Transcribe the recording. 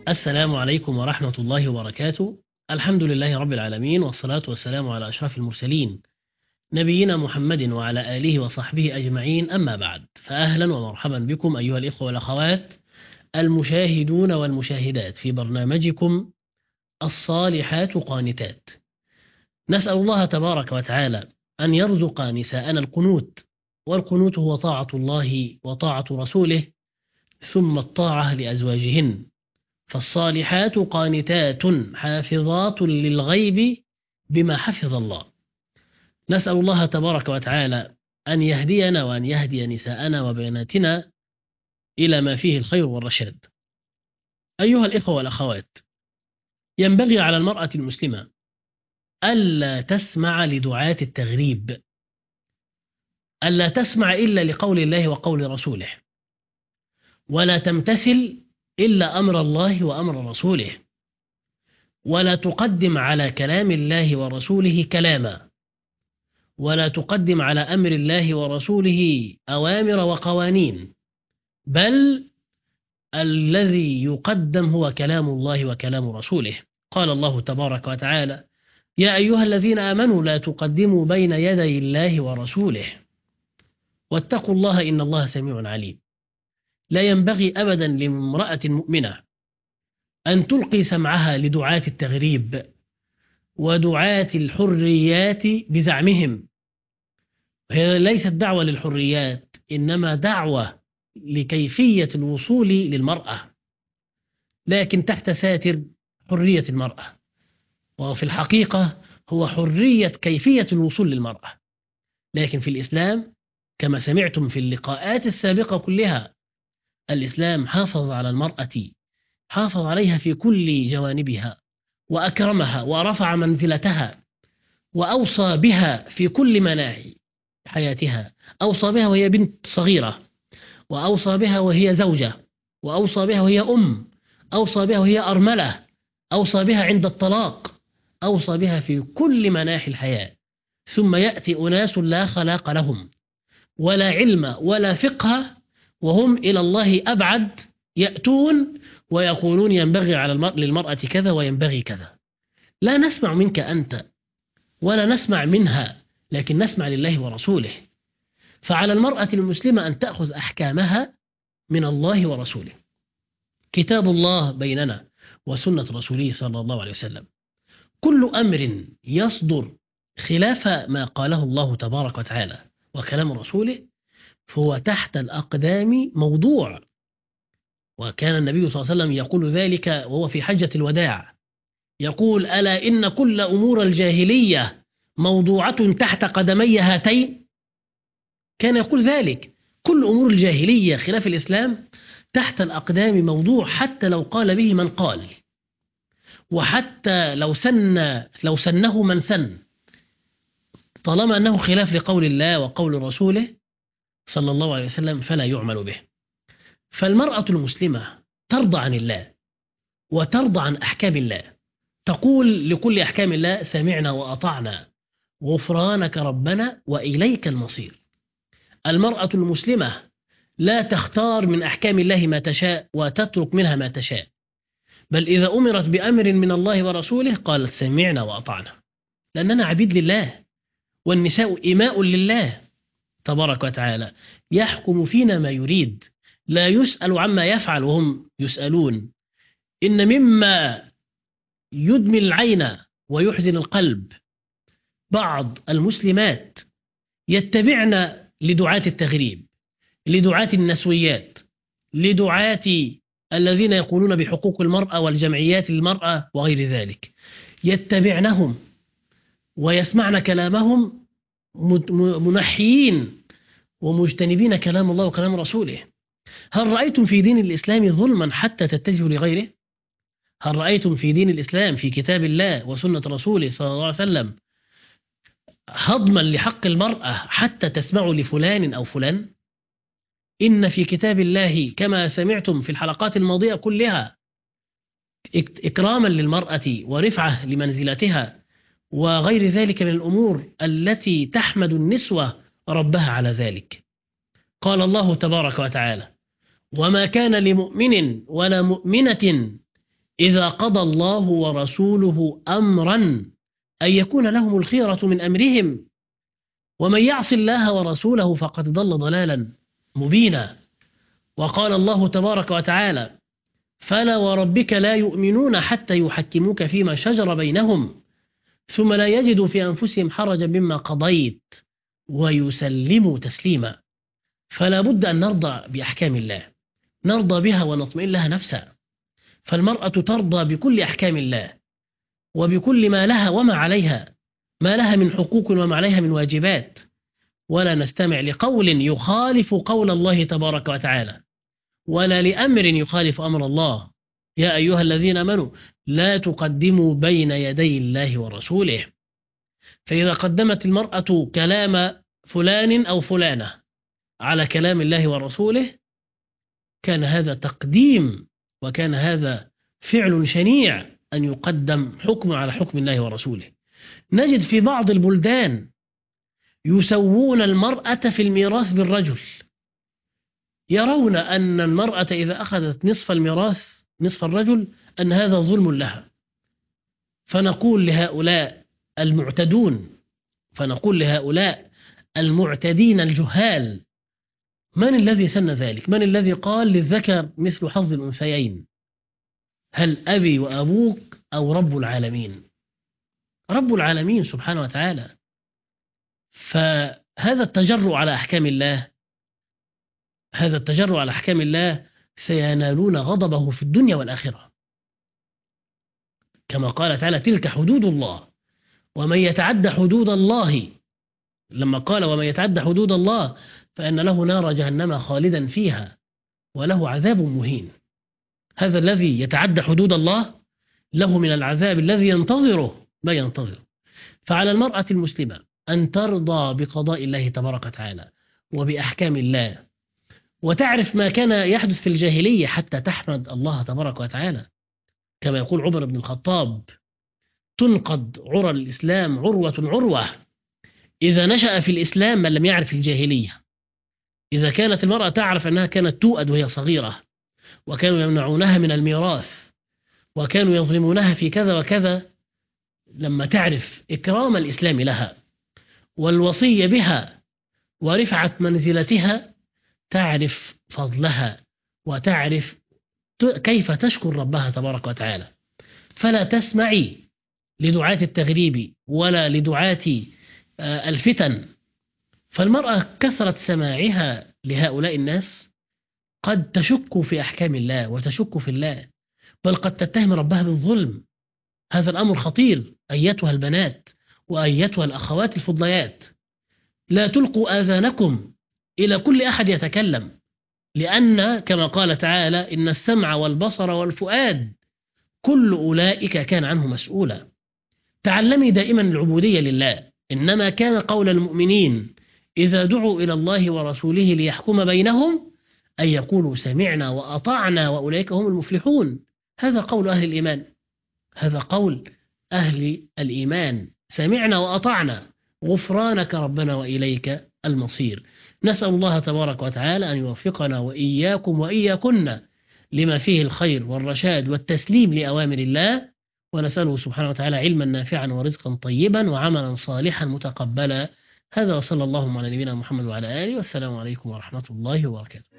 السلام عليكم ورحمة الله وبركاته. الحمد لله رب العالمين، والصلاة والسلام على أشرف المرسلين نبينا محمد وعلى آله وصحبه أجمعين. أما بعد، فأهلا ومرحبا بكم أيها الإخوة والأخوات المشاهدون والمشاهدات في برنامجكم الصالحات قانتات. نسأل الله تبارك وتعالى أن يرزق نساءنا القنوت، والقنوت هو طاعة الله وطاعة رسوله ثم الطاعة لأزواجهن. فالصالحات قانتات حافظات للغيب بما حفظ الله. نسأل الله تبارك وتعالى أن يهدينا وأن يهدي نساءنا وبناتنا إلى ما فيه الخير والرشاد. أيها الإخوة والأخوات، ينبغي على المرأة المسلمة ألا تسمع لدعاة التغريب، ألا تسمع إلا لقول الله وقول رسوله، ولا تمتثل إلا أمر الله وأمر رسوله، ولا تقدم على كلام الله ورسوله كلاما، ولا تقدم على أمر الله ورسوله أوامر وقوانين، بل الذي يقدم هو كلام الله وكلام رسوله. قال الله تبارك وتعالى: يا أيها الذين آمنوا لا تقدموا بين يدي الله ورسوله واتقوا الله إن الله سميع عليم. لا ينبغي أبدا لامرأة مؤمنة أن تلقي سمعها لدعاة التغريب ودعاة الحريات بزعمهم. هي ليست دعوة للحريات، إنما دعوة لكيفية الوصول للمرأة، لكن تحت ساتر حرية المرأة، وفي الحقيقة هو حرية كيفية الوصول للمرأة. لكن في الإسلام كما سمعتم في اللقاءات السابقة كلها، الإسلام حافظ على المرأة، حافظ عليها في كل جوانبها، وأكرمها ورفع منزلتها، وأوصى بها في كل مناحي حياتها. أوصى بها وهي بنت صغيرة، وأوصى بها وهي زوجة، وأوصى بها وهي أم، أوصى بها وهي أرملة، أوصى بها عند الطلاق، أوصى بها في كل مناحي الحياة. ثم يأتي أناس لا خلاق لهم ولا علم ولا فقه، وهم إلى الله أبعد، يأتون ويقولون ينبغي على للمرأة كذا وينبغي كذا. لا نسمع منك أنت ولا نسمع منها، لكن نسمع لله ورسوله. فعلى المرأة المسلمة أن تأخذ أحكامها من الله ورسوله، كتاب الله بيننا وسنة رسوله صلى الله عليه وسلم. كل أمر يصدر خلاف ما قاله الله تبارك وتعالى وكلام رسوله فهو تحت الأقدام موضوع. وكان النبي صلى الله عليه وسلم يقول ذلك وهو في حجة الوداع، يقول: ألا إن كل أمور الجاهلية موضوعة تحت قدمي هاتين. كان يقول ذلك: كل أمور الجاهلية خلاف الإسلام تحت الأقدام موضوع، حتى لو قال به من قال، وحتى لو سنه من سن، طالما أنه خلاف لقول الله وقول رسوله صلى الله عليه وسلم فلا يعمل به. فالمرأة المسلمة ترضى عن الله وترضى عن أحكام الله، تقول لكل أحكام الله: سمعنا وأطعنا، غفرانك ربنا وإليك المصير. المرأة المسلمة لا تختار من أحكام الله ما تشاء وتترك منها ما تشاء، بل إذا أمرت بأمر من الله ورسوله قالت: سمعنا وأطعنا، لأننا عبيد لله، والنساء إماء لله تبارك وتعالى، يحكم فينا ما يريد، لا يسأل عما يفعل وهم يسألون. إن مما يدمي العين ويحزن القلب بعض المسلمات يتبعن لدعاة التغريب، لدعاة النسويات، لدعاة الذين يقولون بحقوق المرأة والجمعيات المرأة وغير ذلك، يتبعنهم ويسمعن كلامهم منحيين ومجتنبين كلام الله وكلام رسوله. هل رأيتم في دين الإسلام ظلما حتى تتجهوا لغيره؟ هل رأيتم في دين الإسلام في كتاب الله وسنة رسوله صلى الله عليه وسلم هضما لحق المرأة حتى تسمعوا لفلان أو فلان؟ إن في كتاب الله كما سمعتم في الحلقات الماضية كلها إكراما للمرأة ورفعة لمنزلتها وغير ذلك من الأمور التي تحمد النسوة ربها على ذلك. قال الله تبارك وتعالى: وما كان لمؤمن ولا مؤمنة إذا قضى الله ورسوله أمرا أن يكون لهم الخيرة من أمرهم ومن يعص الله ورسوله فقد ضل ضلالا مبينا. وقال الله تبارك وتعالى: فلا وربك لا يؤمنون حتى يحكموك فيما شجر بينهم ثم لا يجدوا في أنفسهم حرجا مما قضيت ويسلموا تسليما. فلا بد أن نرضى بأحكام الله، نرضى بها ونطمئن لها نفسا. فالمرأة ترضى بكل أحكام الله وبكل ما لها وما عليها، ما لها من حقوق وما عليها من واجبات، ولا نستمع لقول يخالف قول الله تبارك وتعالى ولا لأمر يخالف أمر الله. يا أيها الذين آمنوا لا تقدموا بين يدي الله ورسوله. فإذا قدمت المرأة كلام فلان أو فلانة على كلام الله ورسوله كان هذا تقديم، وكان هذا فعل شنيع أن يقدم حكم على حكم الله ورسوله. نجد في بعض البلدان يسوون المرأة في الميراث بالرجل، يرون أن المرأة إذا أخذت نصف الميراث نصف الرجل أن هذا ظلم لها. فنقول لهؤلاء المعتدون، فنقول لهؤلاء المعتدين الجهال: من الذي سن ذلك؟ من الذي قال للذكر مثل حظ الأنثيين؟ هل أبي وأبوك أو رب العالمين؟ رب العالمين سبحانه وتعالى. فهذا التجرؤ على أحكام الله، هذا التجرؤ على أحكام الله سينالون غضبه في الدنيا والآخرة، كما قال تعالى: تلك حدود الله ومن يتعد حدود الله. لما قال ومن يتعد حدود الله فإن له نار جهنم خالدا فيها وله عذاب مهين. هذا الذي يتعد حدود الله له من العذاب الذي ينتظره ما ينتظر. فعلى المرأة المسلمة أن ترضى بقضاء الله تبارك وتعالى وبأحكام الله، وتعرف ما كان يحدث في الجاهلية حتى تحمد الله تبارك وتعالى. كما يقول عمر بن الخطاب: تنقض عرى الإسلام عروة عروة إذا نشأ في الإسلام من لم يعرف الجاهلية. إذا كانت المرأة تعرف أنها كانت تؤد وهي صغيرة، وكانوا يمنعونها من الميراث، وكانوا يظلمونها في كذا وكذا، لما تعرف إكرام الإسلام لها والوصية بها ورفعة منزلتها تعرف فضلها وتعرف كيف تشكر ربها تبارك وتعالى. فلا تسمعي لدعاة التغريب ولا لدعاة الفتن. فالمرأة كثرة سماعها لهؤلاء الناس قد تشك في أحكام الله وتشك في الله، بل قد تتهم ربها بالظلم. هذا الأمر خطير أيتها البنات وأيتها الأخوات الفضليات. لا تلقوا آذانكم إلى كل أحد يتكلم، لأن كما قال تعالى: إن السمع والبصر والفؤاد كل أولئك كان عنه مسؤولا. تعلمي دائما العبودية لله. إنما كان قول المؤمنين إذا دعوا إلى الله ورسوله ليحكم بينهم أن يقولوا سمعنا وأطعنا وأولئك هم المفلحون. هذا قول أهل الإيمان، هذا قول أهل الإيمان: سمعنا وأطعنا غفرانك ربنا وإليك المصير. نسأل الله تبارك وتعالى أن يوفقنا وإياكم وإياكن لما فيه الخير والرشاد والتسليم لأوامر الله، ونسأله سبحانه وتعالى علما نافعا ورزقا طيبا وعملا صالحا متقبلا. هذا وصلى اللهم على نبينا محمد وعلى آله، والسلام عليكم ورحمة الله وبركاته.